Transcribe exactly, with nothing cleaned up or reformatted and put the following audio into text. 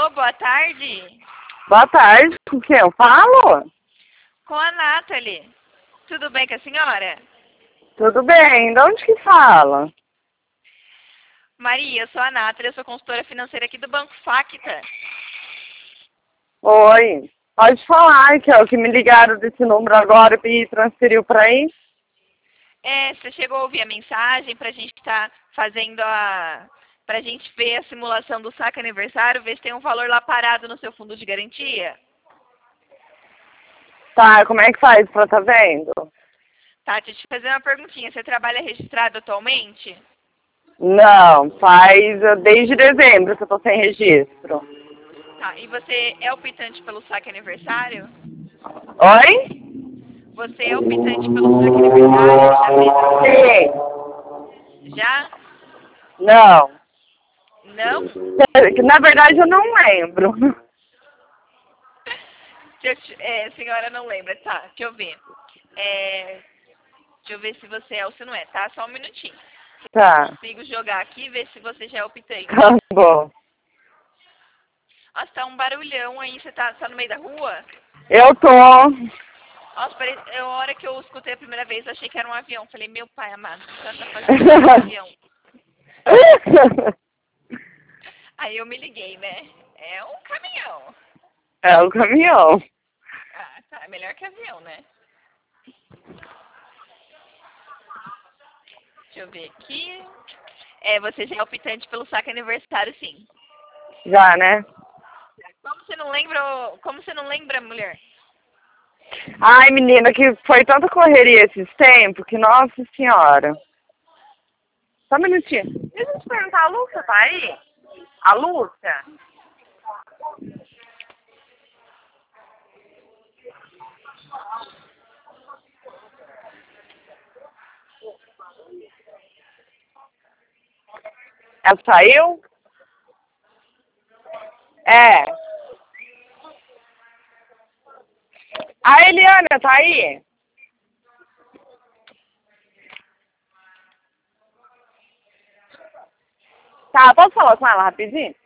Alô, boa tarde. Boa tarde, com quem eu falo? Com a Nathalie. Tudo bem com a senhora? Tudo bem, de onde que fala? Maria, eu sou a Nathalie, eu sou consultora financeira aqui do Banco Facta. Oi, pode falar, que é o que me ligaram desse número agora e transferiu para aí? É, você chegou a ouvir a mensagem pra gente estar fazendo a... pra gente ver a simulação do saque aniversário, ver se tem um valor lá parado no seu fundo de garantia? Tá, como é que faz pra tá vendo? Tá, deixa eu te fazer uma perguntinha. Você trabalha registrado atualmente? Não, faz uh, desde dezembro que eu tô sem registro. Tá, e você é optante pelo saque aniversário? Oi? Você é optante pelo saque aniversário? Já fez? Sim. Já? Não. Não? Na verdade eu não lembro. Deixa eu te- é, a senhora não lembra, tá? Deixa eu ver. É, deixa eu ver se você é ou se não é, tá? Só um minutinho. Tá, Consigo jogar aqui e ver se você já é optante. tá bom. Nossa, tá um barulhão aí. Você tá, tá no meio da rua? Eu tô. Nossa, pare... eu, a hora que eu escutei a primeira vez, eu achei que era um avião. Falei, meu pai amado, o que ela tá fazendo com um avião? Aí eu me liguei, né? É um caminhão. É o caminhão. Ah, tá. É melhor que avião, né? Deixa eu ver aqui. É, você já é optante pelo saque aniversário, sim. Já, né? Como você não lembra, como você não lembra, mulher? Ai, menina, que foi tanta correria esses tempos que, nossa senhora. Só um minutinho. Deixa eu te perguntar, a Lúcia tá aí? A Lúcia? Ela saiu? É. A Eliana tá aí? Tá, posso falar com ela rapidinho?